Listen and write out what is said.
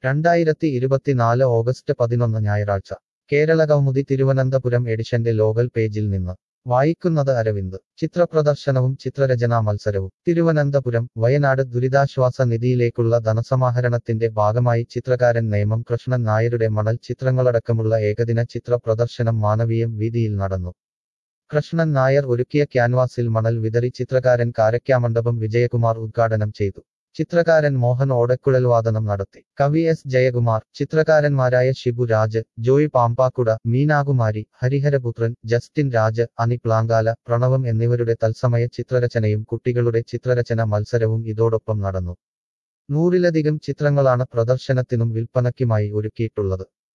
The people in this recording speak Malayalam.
2024 ഓഗസ്റ്റ് 11 ഞായറാഴ്ച കേരളകൗമുദി തിരുവനന്തപുരം എഡിഷന്റെ ലോകൽ പേജിൽ നിന്ന് വായിക്കുന്നത് അരവിന്ദ്. ചിത്രപ്രദർശനവും ചിത്രരചനാ മത്സരവും തിരുവനന്തപുരം. വയനാട് ദുരിതാശ്വാസ നിധിയിലേക്കുള്ള ധനസമാഹരണത്തിന്റെ ഭാഗമായി ചിത്രകാരൻ നേമം കൃഷ്ണൻ നായരുടെ മണൽ ചിത്രങ്ങളടക്കമുള്ള ഏകദിന ചിത്ര പ്രദർശനം മാനവീയം വീതിയിൽ നടന്നു. കൃഷ്ണൻ നായർ ഒരുക്കിയ ക്യാൻവാസിൽ മണൽ വിതറി ചിത്രകാരൻ കാരക്കാമണ്ഡപം വിജയകുമാർ ഉദ്ഘാടനം ചെയ്തു. ചിത്രകാരൻ മോഹൻ ഓടക്കുഴൽവാദനം നടത്തി. കവി എസ് ജയകുമാർ, ചിത്രകാരന്മാരായ ഷിബു രാജ്, ജോയ് പാമ്പാക്കുട, മീനാകുമാരി, ഹരിഹരപുത്രൻ, ജസ്റ്റിൻ രാജ്, അനി പ്ലാങ്കാല, പ്രണവം എന്നിവരുടെ തത്സമയ ചിത്രരചനയും കുട്ടികളുടെ ചിത്രരചന മത്സരവും ഇതോടൊപ്പം നടന്നു. 100-ലധികം ചിത്രങ്ങളാണ് പ്രദർശനത്തിനും വിൽപ്പനയ്ക്കുമായി ഒരുക്കിയിട്ടുള്ളത്.